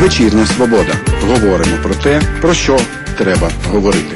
Вечірня Свобода. Говоримо про те, про що треба говорити.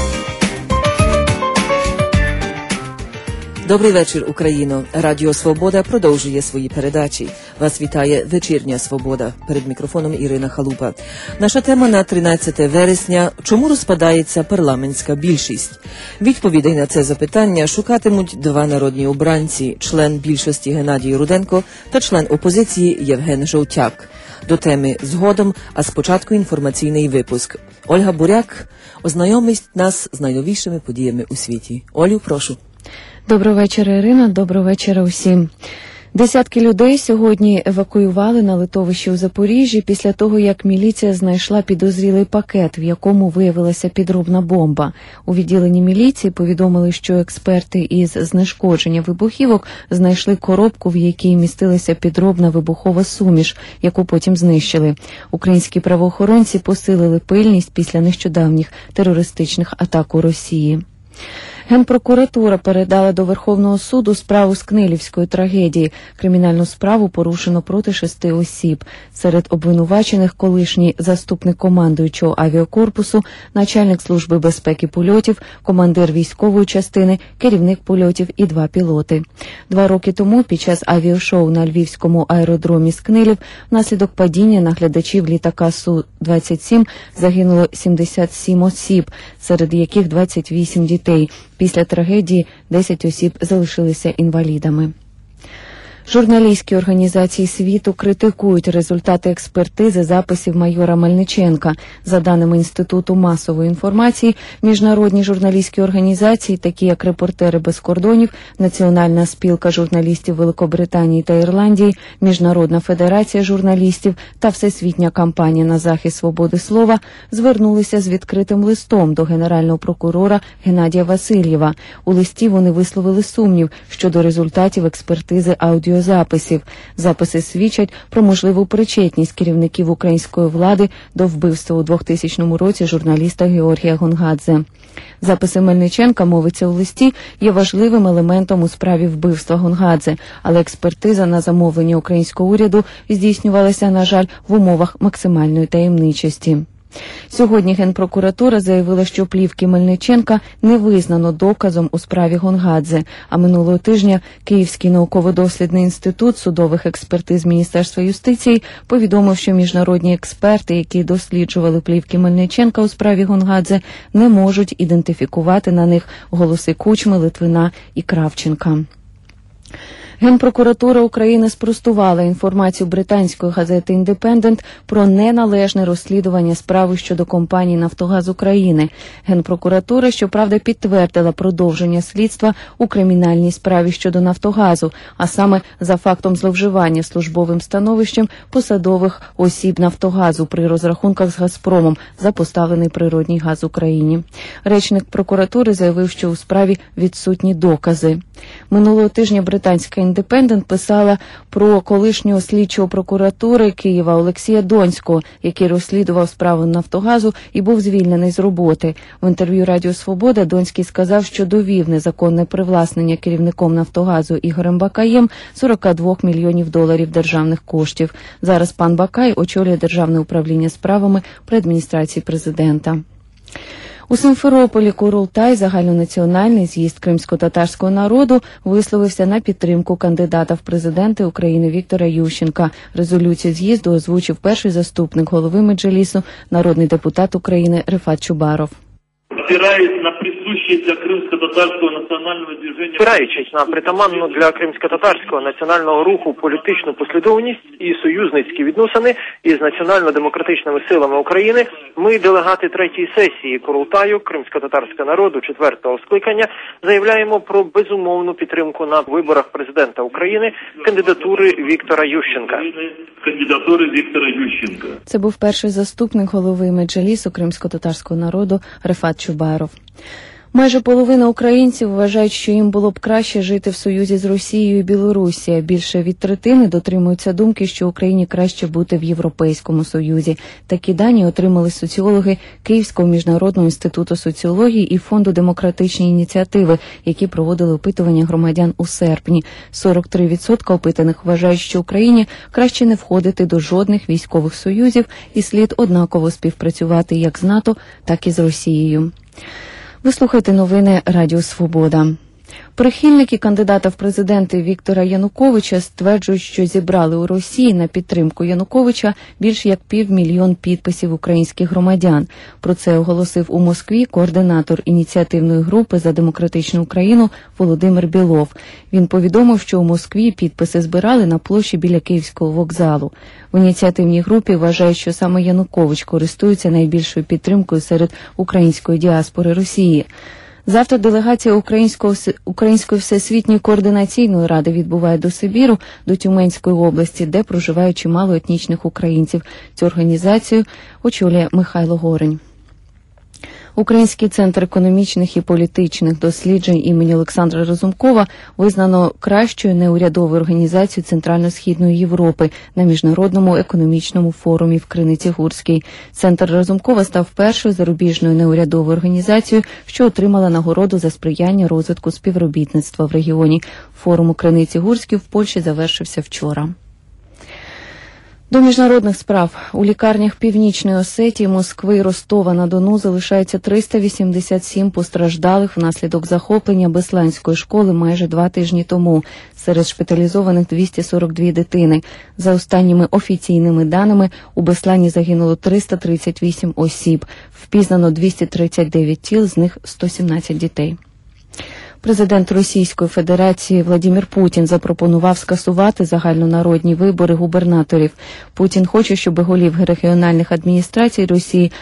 Добрий вечір, Україно. Радіо Свобода продовжує свої передачі. Вас вітає Вечірня Свобода. Перед мікрофоном Ірина Халупа. Наша тема на 13 вересня – чому розпадається парламентська більшість? Відповідей на це запитання шукатимуть два народні обранці – член більшості Геннадій Руденко та член опозиції Євген Жовтяк. До теми згодом, а спочатку інформаційний випуск. Ольга Буряк ознайомить нас з найновішими подіями у світі. Олю, прошу. Доброго вечора, Ірина. Доброго вечора усім. Десятки людей сьогодні евакуювали на литовищі у Запоріжжі після того, як міліція знайшла підозрілий пакет, в якому виявилася підробна бомба. У відділенні міліції повідомили, що експерти із знешкодження вибухівок знайшли коробку, в якій містилася підробна вибухова суміш, яку потім знищили. Українські правоохоронці посилили пильність після нещодавніх терористичних атак у Росії. Генпрокуратура передала до Верховного суду справу з Книлівської трагедії. Кримінальну справу порушено проти 6 осіб. Серед обвинувачених колишній заступник командуючого авіакорпусу, начальник служби безпеки польотів, командир військової частини, керівник польотів і 2 пілоти. 2 роки тому під час авіашоу на Львівському аеродромі Скнилів внаслідок падіння наглядачів літака Су-27 загинуло 77 осіб, серед яких 28 дітей. Після трагедії 10 осіб залишилися інвалідами. Журналістські організації світу критикують результати експертизи записів майора Мельниченка. За даними Інституту масової інформації, міжнародні журналістські організації, такі як «Репортери без кордонів», Національна спілка журналістів Великобританії та Ірландії, Міжнародна федерація журналістів та Всесвітня кампанія на захист свободи слова звернулися з відкритим листом до генерального прокурора Геннадія Васильєва. У листі вони висловили сумнів щодо результатів експертизи аудіозаписів. Записи свідчать про можливу причетність керівників української влади до вбивства у 2000 році журналіста Георгія Гонгадзе. Записи Мельниченка, мовиться у листі, є важливим елементом у справі вбивства Гонгадзе, але експертиза на замовлення українського уряду здійснювалася, на жаль, в умовах максимальної таємничості. Сьогодні Генпрокуратура заявила, що плівки Мельниченка не визнано доказом у справі Гонгадзе, а минулого тижня Київський науково-дослідний інститут судових експертиз Міністерства юстиції повідомив, що міжнародні експерти, які досліджували плівки Мельниченка у справі Гонгадзе, не можуть ідентифікувати на них голоси Кучми, Литвина і Кравченка. Генпрокуратура України спростувала інформацію британської газети «Індепендент» про неналежне розслідування справи щодо компанії «Нафтогаз України». Генпрокуратура, щоправда, підтвердила продовження слідства у кримінальній справі щодо «Нафтогазу», а саме за фактом зловживання службовим становищем посадових осіб «Нафтогазу» при розрахунках з «Газпромом» за поставлений природній газ Україні. Речник прокуратури заявив, що у справі відсутні докази. Минулого тижня британська «Індепендент» писала про колишнього слідчого прокуратури Києва Олексія Донського, який розслідував справу «Нафтогазу» і був звільнений з роботи. В інтерв'ю Радіо Свобода Донський сказав, що довів незаконне привласнення керівником «Нафтогазу» Ігорем Бакаєм $42 мільйонів державних коштів. Зараз пан Бакай очолює Державне управління справами при адміністрації президента. У Симферополі Курултай, загальнонаціональний з'їзд кримсько-татарського народу, висловився на підтримку кандидата в президенти України Віктора Ющенка. Резолюцію з'їзду озвучив перший заступник голови Меджлісу, народний депутат України Рефат Чубаров. Спираючись на притаманну для кримсько-татарського національного руху політичну послідовність і союзницькі відносини із національно-демократичними силами України, ми, делегати третьої сесії Курултаю кримсько-татарського народу 4-го скликання, заявляємо про безумовну підтримку на виборах президента України кандидатури Віктора Ющенка. Це був перший заступник голови Меджлісу кримсько-татарського народу Рефат Чубаров. Майже половина українців вважають, що їм було б краще жити в союзі з Росією і Білорусією. Більше від третини дотримуються думки, що Україні краще бути в Європейському Союзі. Такі дані отримали соціологи Київського міжнародного інституту соціології і Фонду демократичні ініціативи, які проводили опитування громадян у серпні. 43% опитаних вважають, що Україні краще не входити до жодних військових союзів і слід однаково співпрацювати як з НАТО, так і з Росією. Ви слухаєте новини Радіо Свобода. Прихильники кандидата в президенти Віктора Януковича стверджують, що зібрали у Росії на підтримку Януковича більш як 500 000 підписів українських громадян. Про це оголосив у Москві координатор ініціативної групи «За демократичну Україну» Володимир Білов. Він повідомив, що у Москві підписи збирали на площі біля Київського вокзалу. В ініціативній групі вважають, що саме Янукович користується найбільшою підтримкою серед української діаспори Росії. Завтра делегація Української всесвітньої координаційної ради відбуває до Сибіру, до Тюменської області, де проживають чимало етнічних українців. Цю організацію очолює Михайло Горень. Український центр економічних і політичних досліджень імені Олександра Разумкова визнано кращою неурядовою організацією Центрально-Східної Європи на Міжнародному економічному форумі в Криниці-Гурській. Центр Разумкова став першою зарубіжною неурядовою організацією, що отримала нагороду за сприяння розвитку співробітництва в регіоні. Форум у Криниці-Гурській в Польщі завершився вчора. До міжнародних справ. У лікарнях Північної Осетії, Москви і Ростова-на-Дону залишається 387 постраждалих внаслідок захоплення Бесланської школи майже 2 тижні тому. Серед шпиталізованих 242 дитини. За останніми офіційними даними, у Беслані загинуло 338 осіб. Впізнано 239 тіл, з них 117 дітей. Президент Російської Федерації Владимир Путін запропонував скасувати загальнонародні вибори губернаторів. Путін хоче, щоб голів регіональних адміністрацій Росії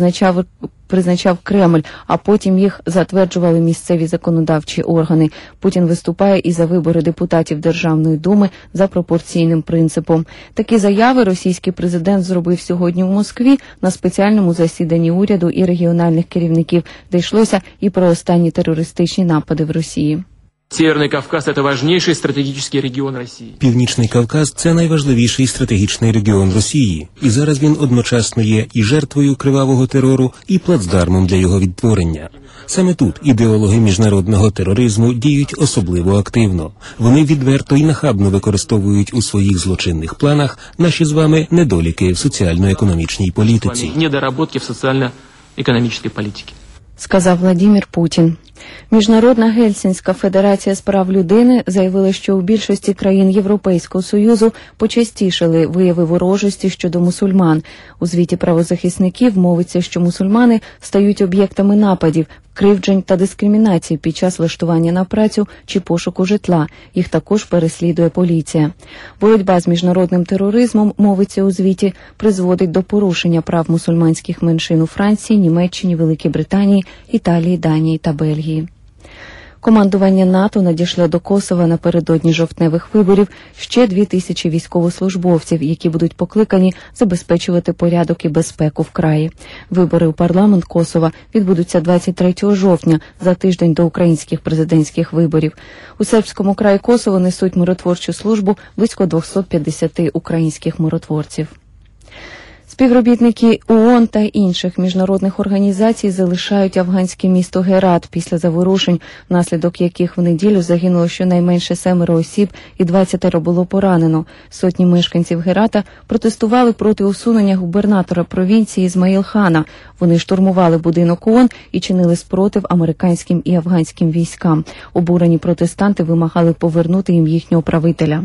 призначав Кремль, а потім їх затверджували місцеві законодавчі органи. Путін виступає і за вибори депутатів Державної думи за пропорційним принципом. Такі заяви російський президент зробив сьогодні в Москві на спеціальному засіданні уряду і регіональних керівників, де йшлося і про останні терористичні напади в Росії. Северный Кавказ – это важнейший стратегический регион Росії. Північний Кавказ – це найважливіший стратегічний регіон Росії. І зараз він одночасно є і жертвою кривавого терору, і плацдармом для його відтворення. Саме тут ідеологи міжнародного тероризму діють особливо активно. Вони відверто і нахабно використовують у своїх злочинних планах наші з вами недоліки в соціально-економічній політиці. Недоработки в соціально-економічній політиці. Сказав Владимир Путін. Міжнародна Гельсінська федерація з прав людини заявила, що у більшості країн Європейського Союзу почастішали вияви ворожості щодо мусульман. У звіті правозахисників мовиться, що мусульмани стають об'єктами нападів, кривджень та дискримінації під час влаштування на працю чи пошуку житла. Їх також переслідує поліція. Боротьба з міжнародним тероризмом, мовиться у звіті, призводить до порушення прав мусульманських меншин у Франції, Німеччині, Великій Британії, Італії, Данії та Бельгії. Командування НАТО надішле до Косова напередодні жовтневих виборів ще 2000 військовослужбовців, які будуть покликані забезпечувати порядок і безпеку в краї. Вибори у парламент Косова відбудуться 23 жовтня, за тиждень до українських президентських виборів. У сербському краї Косово несуть миротворчу службу близько 250 українських миротворців. Співробітники ООН та інших міжнародних організацій залишають афганське місто Герат після заворушень, внаслідок яких в неділю загинуло щонайменше 7 осіб і 20 було поранено. Сотні мешканців Герата протестували проти усунення губернатора провінції Ізмаїл-Хана. Вони штурмували будинок ООН і чинили спротив американським і афганським військам. Обурені протестанти вимагали повернути їм їхнього правителя.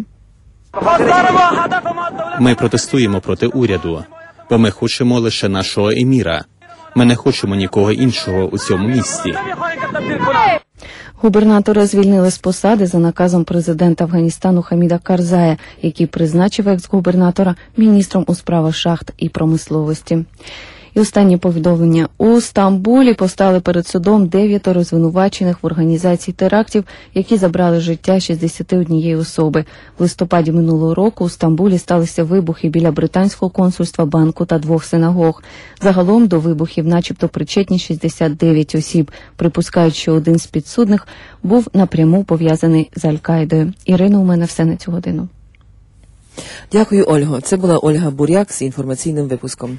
Ми протестуємо проти уряду, бо ми хочемо лише нашого еміра. Ми не хочемо нікого іншого у цьому місті. Губернатора звільнили з посади за наказом президента Афганістану Хаміда Карзая, який призначив екс-губернатора міністром у справах шахт і промисловості. І останнє повідомлення. У Стамбулі постали перед судом 9 звинувачених в організації терактів, які забрали життя 61 особи. В листопаді минулого року у Стамбулі сталися вибухи біля британського консульства, банку та 2 синагог. Загалом до вибухів начебто причетні 69 осіб. Припускають, що один з підсудних був напряму пов'язаний з Аль-Каїдою. Ірино, у мене все на цю годину. Дякую, Ольго. Це була Ольга Буряк з інформаційним випуском.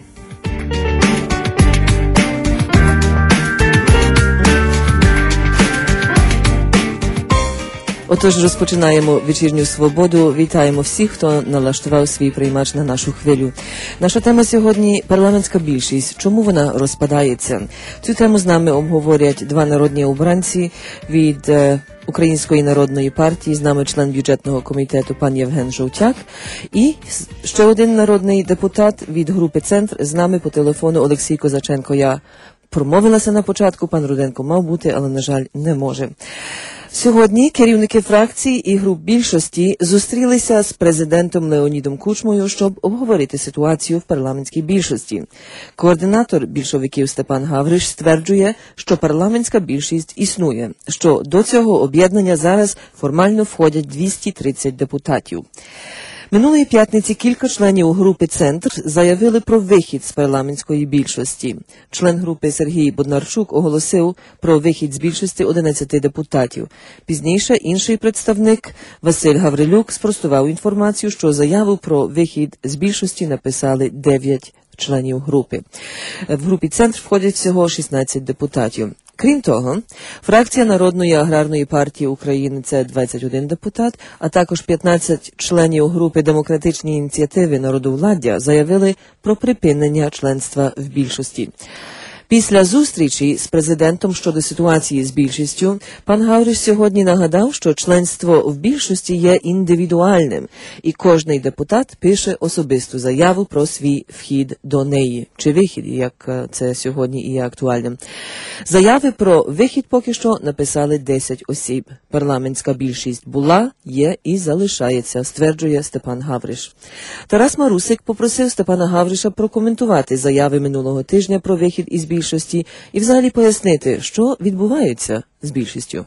Отож, розпочинаємо вечірню свободу. Вітаємо всіх, хто налаштував свій приймач на нашу хвилю. Наша тема сьогодні – парламентська більшість. Чому вона розпадається? Цю тему з нами обговорять 2 народні обранці від Української народної партії, з нами член бюджетного комітету пан Євген Жовтяк, і ще один народний депутат від групи «Центр», з нами по телефону Олексій Козаченко. Я промовилася на початку, пан Руденко мав бути, але, на жаль, не може. Сьогодні керівники фракцій і груп більшості зустрілися з президентом Леонідом Кучмою, щоб обговорити ситуацію в парламентській більшості. Координатор більшовиків Степан Гавриш стверджує, що парламентська більшість існує, що до цього об'єднання зараз формально входять 230 депутатів. Минулої п'ятниці кілька членів групи «Центр» заявили про вихід з парламентської більшості. Член групи Сергій Боднарчук оголосив про вихід з більшості 11 депутатів. Пізніше інший представник Василь Гаврилюк спростував інформацію, що заяву про вихід з більшості написали 9 членів групи. В групі «Центр» входять всього 16 депутатів. Крім того, фракція Народної аграрної партії України – це 21 депутат, а також 15 членів групи демократичні ініціативи народовладдя заявили про припинення членства в більшості. Після зустрічі з президентом щодо ситуації з більшістю, пан Гавриш сьогодні нагадав, що членство в більшості є індивідуальним, і кожний депутат пише особисту заяву про свій вхід до неї, чи вихід, як це сьогодні і є актуальним. Заяви про вихід поки що написали 10 осіб. Парламентська більшість була, є і залишається, стверджує Степан Гавриш. Тарас Марусик попросив Степана Гавриша прокоментувати заяви минулого тижня про вихід із більшості і взагалі пояснити, що відбувається з більшістю.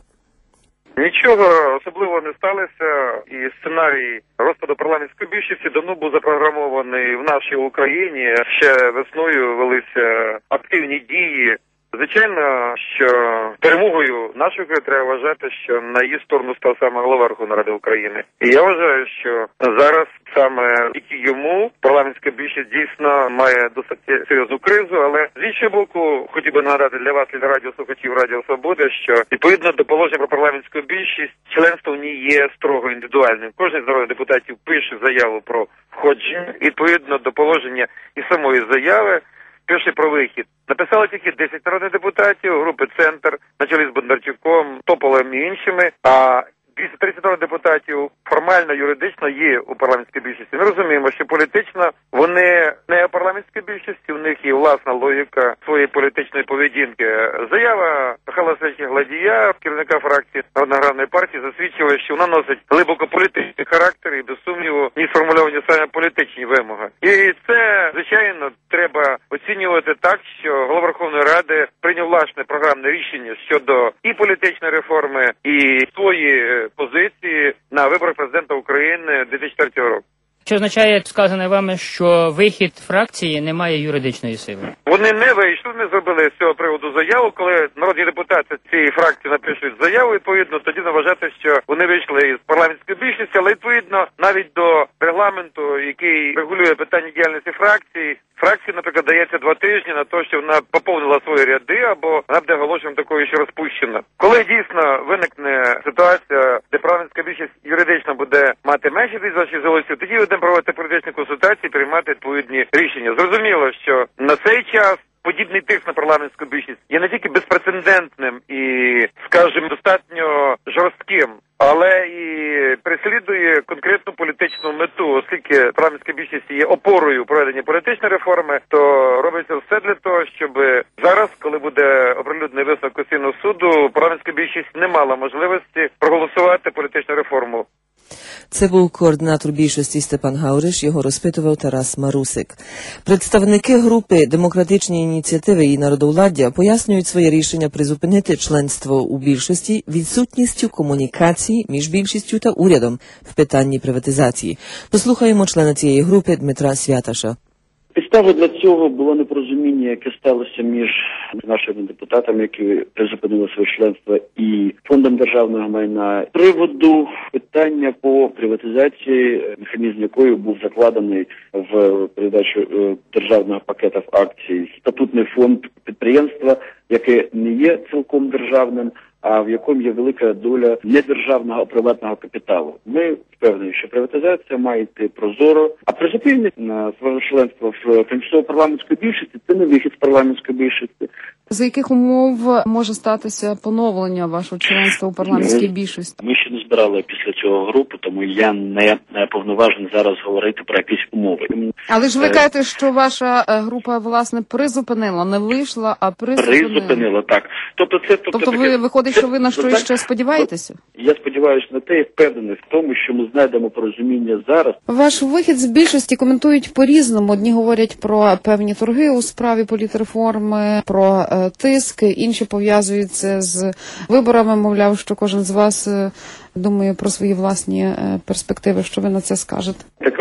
Нічого особливого не сталося, і сценарій розпаду парламентської більшості давно був запрограмований в нашій Україні. Ще весною велися активні дії. Звичайно, що перемогою нашої країни треба вважати, що на її сторону став саме голова Верховної Ради України. І я вважаю, що зараз саме тільки йому парламентська більшість дійсно має досить серйозну кризу, але з іншого боку, хотів би нагадати для вас, для радіослухачів Радіо Свобода, що відповідно до положення про парламентську більшість, членство в ній є строго індивідуальним. Кожен з народних депутатів пише заяву про входження, відповідно до положення і самої заяви, пише про вихід. Написали тільки 10 народних депутатів, групи «Центр», на чолі з Бондарчуком, Тополем і іншими, а 230 народних депутатів формально, юридично є у парламентській більшості. Ми розуміємо, що політично вони не у парламентській більшості, у них є власна логіка своєї політичної поведінки. Заява Михайла Васильовича Гладія, керівника фракції Народної аграрної партії, засвідчила, що вона носить глибоко політичний характер і, без сумніву, ні сформульовані саме політичні вимоги. І це, звичайно, треба оцінювати так, що голова Верховної Ради прийняв власне програмне рішення щодо і політичної реформи, і свої позиції на виборах президента України 2004 року. Що означає сказане вами, що вихід фракції не має юридичної сили? Вони не вийшли, не зробили з цього приводу заяву. Коли народні депутати цієї фракції напишуть заяву, відповідно, тоді вважати, що вони вийшли із парламентської більшості, але відповідно навіть до регламенту, який регулює питання діяльності фракції, наприклад, дається 2 тижні на те, що вона поповнила свої ряди, або вона буде оголошена такою, що розпущена. Коли дійсно виникне ситуація, де парламентська більшість юридично буде мати менше 226 голосів, тоді будемо проводити політичні консультації, приймати відповідні рішення. Зрозуміло, що на цей час подібний тиск на парламентську більшість є не тільки безпрецедентним і, скажімо, достатньо жорстким, але і переслідує конкретну політичну мету. Оскільки парламентська більшість є опорою проведення політичної реформи, то робиться все для того, щоб зараз, коли буде оприлюднений висновок Конституційного суду, парламентська більшість не мала можливості проголосувати політичну реформу. Це був координатор більшості Степан Гавриш, його розпитував Тарас Марусик. Представники групи «Демократичні ініціативи і народовладдя» пояснюють своє рішення призупинити членство у більшості відсутністю комунікації між більшістю та урядом в питанні приватизації. Послухаємо члена цієї групи Дмитра Святаша. Підставою для цього було непорозуміння, яке сталося між нашими депутатами, які призупинили своє членство, і Фондом державного майна з приводу питання по приватизації, механізм якої був закладений в передачу державного пакета в акції. Статутний фонд підприємства, яке не є цілком державним, а в якому є велика доля недержавного, а приватного капіталу. Ми впевнені, що приватизація має йти прозоро, а призупинення на своє членство в тимчасово-парламентської більшості – це не вихід з парламентської більшості. За яких умов може статися поновлення вашого членства у парламентській більшості? Ми ще не збирали після цього групу, тому я не повноважений зараз говорити про якісь умови. Але ж ви кажете, що ваша група, власне, призупинила, не вийшла, а призупинила, так. Тобто ви виходить, що ви на що ще сподіваєтеся? Я сподіваюся на те і впевнений в тому, що ми знайдемо порозуміння зараз. Ваш вихід з більшості коментують по-різному. Одні говорять про певні торги у справі політреформи, про тиск, інші пов'язуються з виборами, мовляв, що кожен з вас думає про свої власні перспективи. Що ви на це скажете?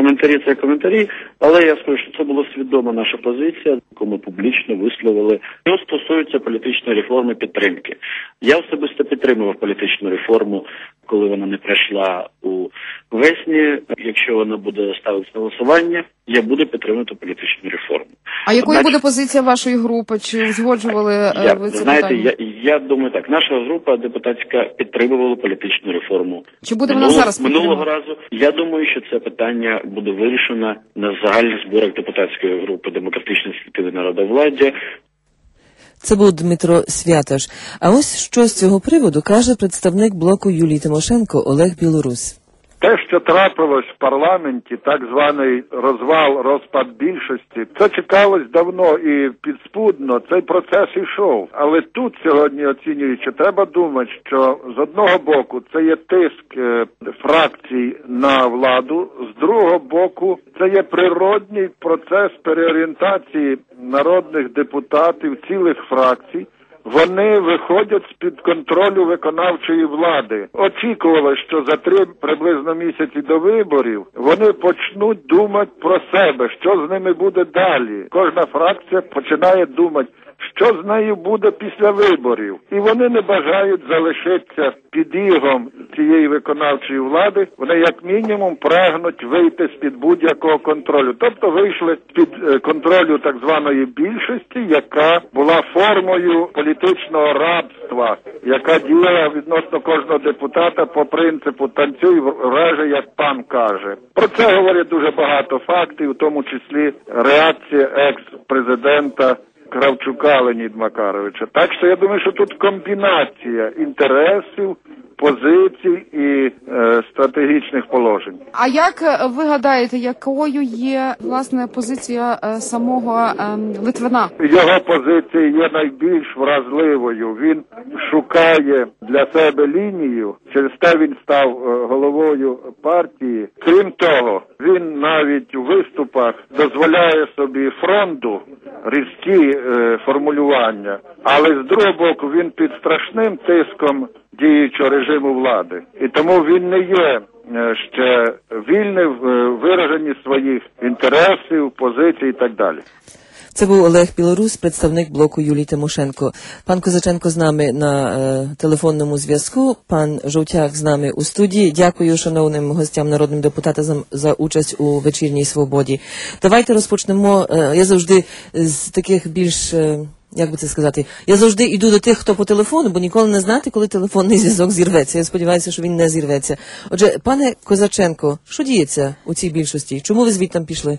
Це коментарі, але я скажу, що це була свідома наша позиція, яку ми публічно висловили. Що стосується політичної реформи підтримки. Я особисто підтримував політичну реформу, коли вона не пройшла у весні. Якщо вона буде ставитися на голосування, я буду підтримувати політичну реформу. А якою буде позиція вашої групи? Чи узгоджували ви це питання? Я думаю так. Наша група депутатська підтримувала політичну реформу. Чи буде вона зараз минулого разу? Я думаю, що це питання буде вирішено на загальних зборах депутатської групи «Демократичні ініціативи народовладдя». Це був Дмитро Святаш. А ось що з цього приводу каже представник блоку Юлії Тимошенко Олег Білорус. Те, що трапилось в парламенті, так званий розпад більшості, це чекалось давно і підспудно, цей процес ішов. Але тут сьогодні, оцінюючи, треба думати, що з одного боку це є тиск фракцій на владу, з другого боку це є природній процес переорієнтації народних депутатів, цілих фракцій. Вони виходять з-під контролю виконавчої влади. Очікували, що за 3 приблизно місяці до виборів вони почнуть думати про себе, що з ними буде далі. Кожна фракція починає думати, що з нею буде після виборів. І вони не бажають залишитися під ігом цієї виконавчої влади. Вони як мінімум прагнуть вийти з-під будь-якого контролю. Тобто вийшли з-під контролю так званої більшості, яка була формою політичного рабства, яка діяла відносно кожного депутата по принципу «танцюй вреже, як пан каже». Про це говорять дуже багато фактів, в тому числі реакція екс-президента Кравчука Леоніда Макаровича. Так що я думаю, що тут комбінація інтересів, позицій і стратегічних положень. А як ви гадаєте, якою є, власне, позиція самого Литвина? Його позиція є найбільш вразливою. Він шукає для себе лінію, через те він став головою партії. Крім того, він навіть у виступах дозволяє собі фронту різкі формулювання, але з другого боку він під страшним тиском діючого режиму влади. І тому він не є ще вільний в вираженні своїх інтересів, позицій і так далі. Це був Олег Білорус, представник блоку Юлії Тимошенко. Пан Козаченко з нами на телефонному зв'язку, пан Жовтяк з нами у студії. Дякую шановним гостям, народним депутатам за участь у вечірній свободі. Давайте розпочнемо. Я завжди з таких більш... Як би це сказати? Я завжди йду до тих, хто по телефону, бо ніколи не знати, коли телефонний зв'язок зірветься. Я сподіваюся, що він не зірветься. Отже, пане Козаченко, що діється у цій більшості? Чому ви звідтам пішли?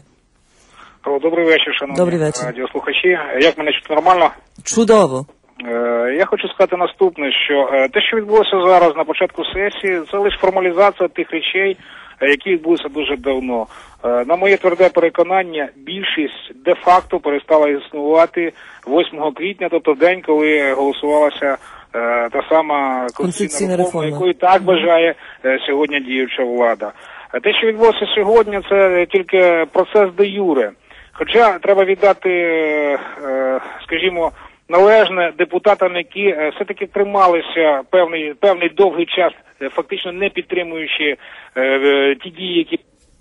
Добрий вечір, шановні радіослухачі. Як мене чути нормально? Чудово. Я хочу сказати наступне, що те, що відбулося зараз на початку сесії, це лише формалізація тих речей, які відбулися дуже давно. На моє тверде переконання, більшість де-факто перестала існувати 8 квітня, тобто в день, коли голосувалася та сама конституційна реформа, якої так бажає сьогодні діюча влада. Те, що відбулося сьогодні, це тільки процес де юре. Хоча треба віддати, скажімо, належне депутатам, які все-таки трималися певний довгий час, фактично не підтримуючи ті дії, які...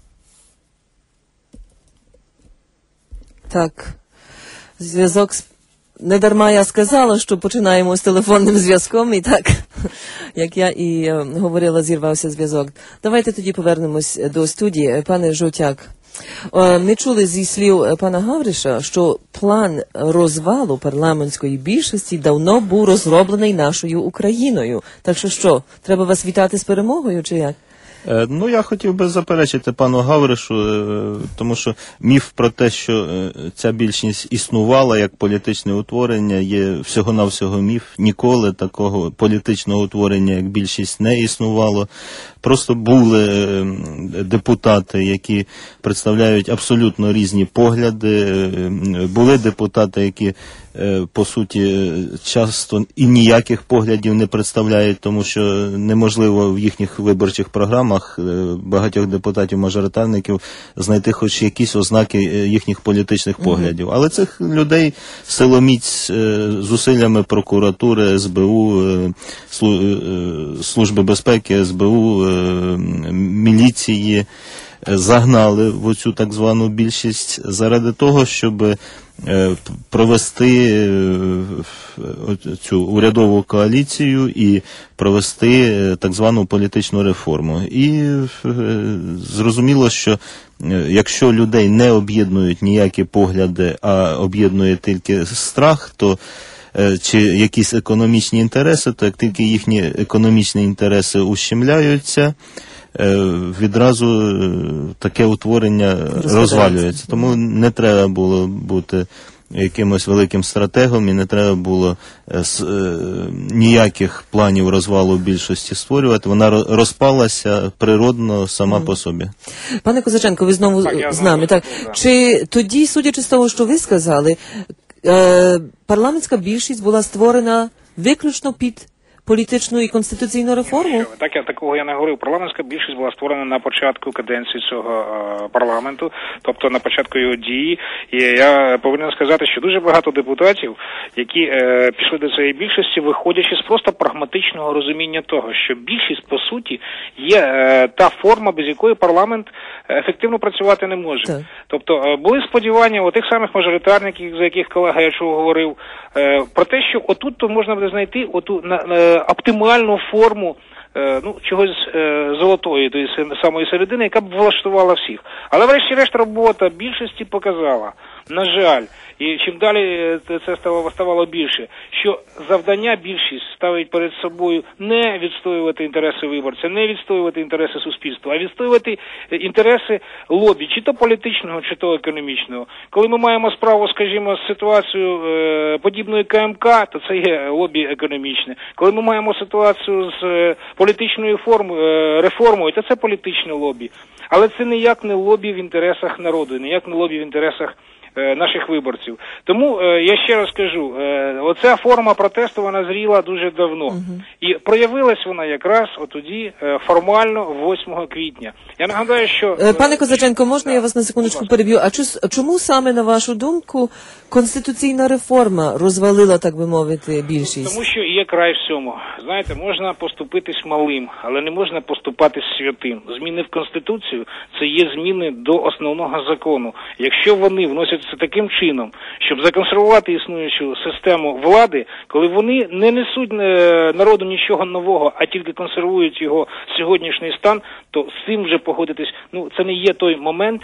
Так, зв'язок не дарма я сказала, що починаємо з телефонним зв'язком, і так, як я і говорила, зірвався зв'язок. Давайте тоді повернемось до студії. Пане Жовтяк, ми чули зі слів пана Гавриша, що план розвалу парламентської більшості давно був розроблений нашою Україною. Так що, треба вас вітати з перемогою, чи як? Ну, я хотів би заперечити пану Гавришу, тому що міф про те, що ця більшість існувала як політичне утворення, є всього-навсього міф. Ніколи такого політичного утворення, як більшість, не існувало. Просто були депутати, які представляють абсолютно різні погляди. Були депутати, які, по суті, часто і ніяких поглядів не представляють, тому що неможливо в їхніх виборчих програмах багатьох депутатів-мажоритарників знайти хоч якісь ознаки їхніх політичних поглядів. Але цих людей силоміць зусиллями прокуратури, СБУ, Служби безпеки, СБУ, міліції загнали в оцю так звану більшість заради того, щоб провести цю урядову коаліцію і провести так звану політичну реформу. І зрозуміло, що якщо людей не об'єднують ніякі погляди, а об'єднує тільки страх, то чи якісь економічні інтереси, то як тільки їхні економічні інтереси ущемляються, відразу таке утворення розвалюється. Тому не треба було бути якимось великим стратегом і не треба було ніяких планів розвалу більшості створювати. Вона розпалася природно сама по собі. Пане Козаченко, ви знову з нами. Так. Чи тоді, судячи з того, що ви сказали, парламентська більшість була створена виключно під політичну і конституційну реформу? Такого я не говорив. Парламентська більшість була створена на початку каденції цього парламенту, тобто на початку його дії. І я повинен сказати, що дуже багато депутатів, які пішли до цієї більшості, виходячи з просто прагматичного розуміння того, що більшість, по суті, є та форма, без якої парламент ефективно працювати не може. Так. Тобто були сподівання у тих самих мажоритарників, за яких колега я чув говорив, про те, що отут то можна буде знайти оптимальну форму чогось золотої, тої самої середини, яка б влаштувала всіх. Але врешті-решт робота більшості показала, на жаль, і чим далі це ставало більше, що завдання більшість ставить перед собою не відстоювати інтереси виборця, не відстоювати інтереси суспільства, а відстоювати інтереси лобі, чи то політичного, чи то економічного. Коли ми маємо справу, скажімо, з ситуацією подібної КМК, то це є лобі економічне. Коли ми маємо ситуацію з політичною реформою, то це політичне лобі. Але це ніяк не лобі в інтересах народу, ніяк не лобі в інтересах наших виборців. Тому я ще раз кажу, оця форма протесту, вона зріла дуже давно. І проявилась вона якраз тоді формально 8 квітня. Я нагадаю, що... Пане Козаченко, можна я вас на секундочку переб'ю? А чому саме, на вашу думку, конституційна реформа розвалила, так би мовити, більшість? Тому що є край всьому. Знаєте, можна поступитись малим, але не можна поступатись святим. Зміни в Конституцію – це є зміни до основного закону. Якщо вони вносяться таким чином, щоб законсервувати існуючу систему влади, коли вони не несуть народу нічого нового, а тільки консервують його сьогоднішній стан, то з цим вже погодитись, це не є той момент,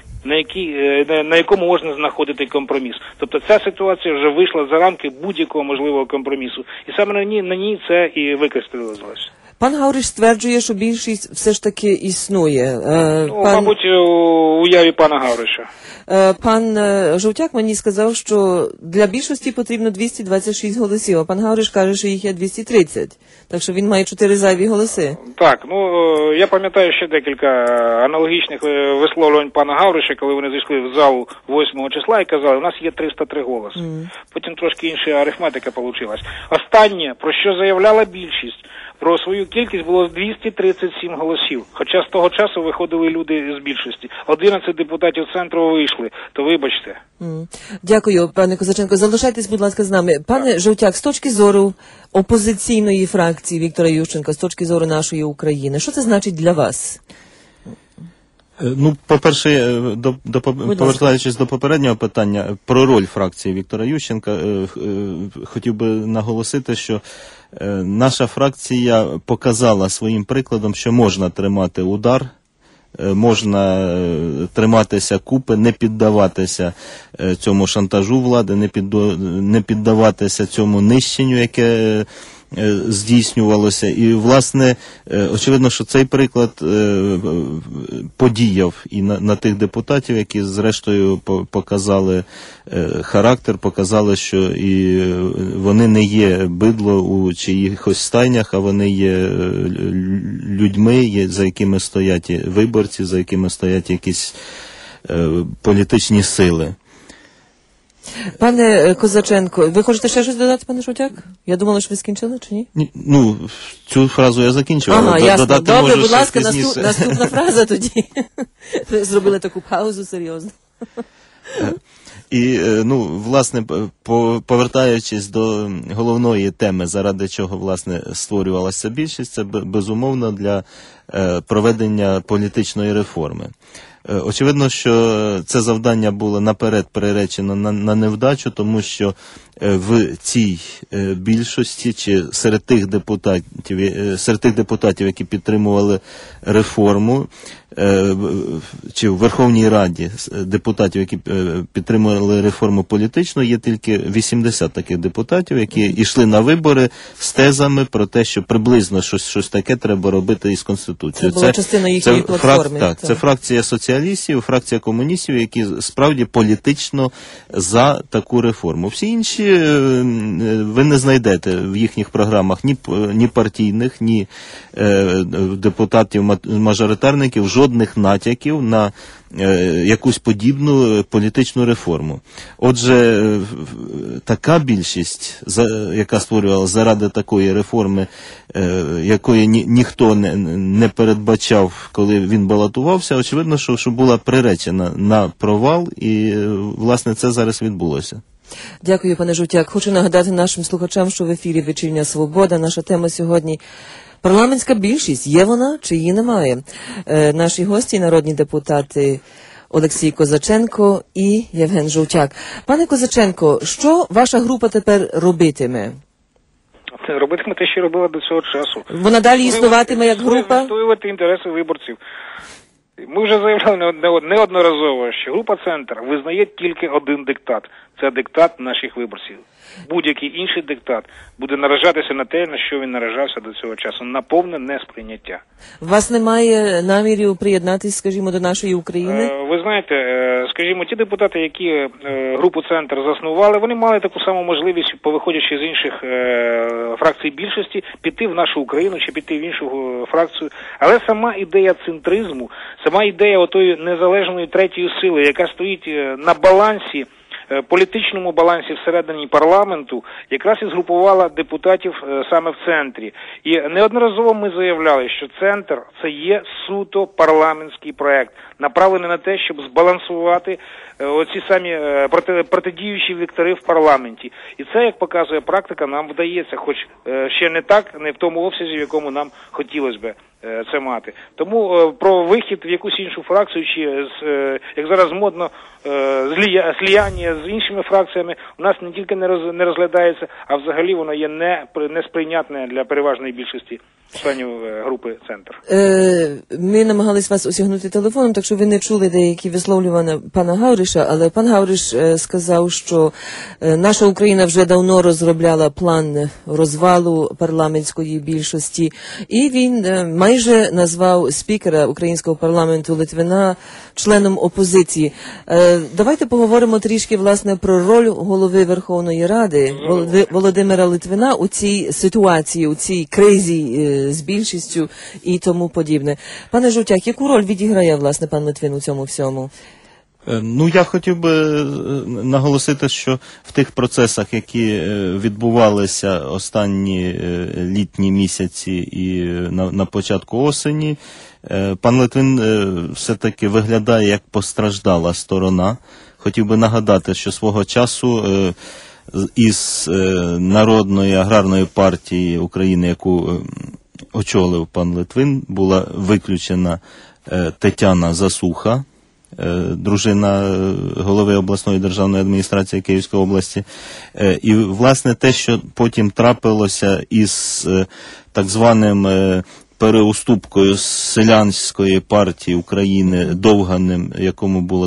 на якому можна знаходити компроміс. Тобто ця ситуація вже вийшла за рамки будь-якого можливого компромісу. І саме на ній це і викристалізувалося. Пан Гавриш стверджує, що більшість все ж таки існує. Мабуть, у уяві пана Гавриша. Пан Жовтяк мені сказав, що для більшості потрібно 226 голосів, а пан Гавриш каже, що їх є 230. Так що він має 4 зайві голоси. Так, я пам'ятаю ще декілька аналогічних висловлювань пана Гавриша, коли вони зайшли в залу 8 числа і казали, у нас є 303 голоси. Потім трошки інша арифметика вийшла. Останнє, про що заявляла більшість, про свою кількість було 237 голосів. Хоча з того часу виходили люди з більшості. 11 депутатів центру вийшли, то вибачте. Дякую, пане Козаченко. Залишайтесь, будь ласка, з нами. Пане Жовтяк, з точки зору опозиційної фракції Віктора Ющенка, з точки зору нашої України, що це значить для вас? По-перше, повертаючись до попереднього питання про роль фракції Віктора Ющенка, хотів би наголосити, що наша фракція показала своїм прикладом, що можна тримати удар, можна триматися купи, не піддаватися цьому шантажу влади, не піддаватися цьому нищенню, яке здійснювалося. І, власне, очевидно, що цей приклад подіяв і на тих депутатів, які, зрештою, показали характер, показали, що і вони не є бидло у чиїхось стайнях, а вони є людьми, за якими стоять виборці, за якими стоять якісь політичні сили. Пане Козаченко, ви хочете ще щось додати, пане Жовтяк? Я думала, що ви скінчили, чи ні? Цю фразу я закінчив. Ясно. Добре, будь ласка, наступна фраза тоді. Ви зробили таку паузу серйозно. І, власне, повертаючись до головної теми, заради чого, власне, створювалася більшість, це, безумовно, для проведення політичної реформи. Очевидно, що це завдання було наперед приречено на невдачу, тому що в цій більшості, чи серед тих депутатів, які підтримували реформу, чи в Верховній Раді депутатів, які підтримували реформу політичну, є тільки 80 таких депутатів, які йшли на вибори з тезами про те, що приблизно щось таке треба робити із Конституцією. Це була частина їхньої платформи. Так, це фракція соціалістів, фракція комуністів, які справді політично за таку реформу. Всі інші ви не знайдете в їхніх програмах ні партійних, ні депутатів-мажоритарників жодних натяків на якусь подібну політичну реформу. Отже, така більшість, яка створювалася заради такої реформи, якої ніхто не передбачав, коли він балотувався, очевидно, що була приречена на провал, і, власне, це зараз відбулося. Дякую, пане Жовтяк. Хочу нагадати нашим слухачам, що в ефірі «Вечірня Свобода». Наша тема сьогодні – парламентська більшість. Є вона чи її немає? Наші гості – народні депутати Олексій Козаченко і Євген Жовтяк. Пане Козаченко, що ваша група тепер робитиме? Робитиме те, що робила до цього часу. Вона далі існуватиме як група? Відстоювати інтереси виборців. Ми вже заявляли неодноразово, що група «Центр» визнає тільки один диктат. Це диктат наших виборців. Будь-який інший диктат буде наражатися на те, на що він наражався до цього часу, на повне несприйняття. У вас немає намірів приєднатися, скажімо, до нашої України? Ви знаєте, скажімо, ті депутати, які групу «Центр» заснували, вони мали таку саму можливість, повиходячи з інших фракцій більшості, піти в нашу Україну чи піти в іншу фракцію. Але сама ідея центризму, сама ідея отої незалежної третьої сили, яка стоїть на балансі, політичному балансі всередині парламенту, якраз і згрупувала депутатів саме в центрі. І неодноразово ми заявляли, що «Центр» – це є суто парламентський проект, направлений на те, щоб збалансувати оці самі протидіючі вектори в парламенті. І це, як показує практика, нам вдається, хоч ще не так, не в тому обсязі, в якому нам хотілося би. це мати. Тому про вихід в якусь іншу фракцію, чи як зараз модно, злияння з іншими фракціями, у нас не тільки не розглядається, а взагалі воно є несприйнятне для переважної більшості членів групи «Центр». Ми намагались вас осягнути телефоном, так що ви не чули деякі висловлювання пана Гавриша, але пан Гавриш сказав, що наша Україна вже давно розробляла план розвалу парламентської більшості, і він майже назвав спікера українського парламенту Литвина членом опозиції. Давайте поговоримо трішки, власне, про роль голови Верховної Ради Володимира Литвина у цій ситуації, у цій кризі з більшістю і тому подібне. Пане Жовтяк, яку роль відіграє, власне, пан Литвин у цьому всьому? Ну, я хотів би наголосити, що в тих процесах, які відбувалися останні літні місяці і на початку осені, пан Литвин все-таки виглядає як постраждала сторона. Хотів би нагадати, що свого часу із Народної аграрної партії України, яку очолив пан Литвин, була виключена Тетяна Засуха, дружина голови обласної державної адміністрації Київської області. І, власне, те, що потім трапилося із так званим переуступкою селянської партії України Довганим, якому було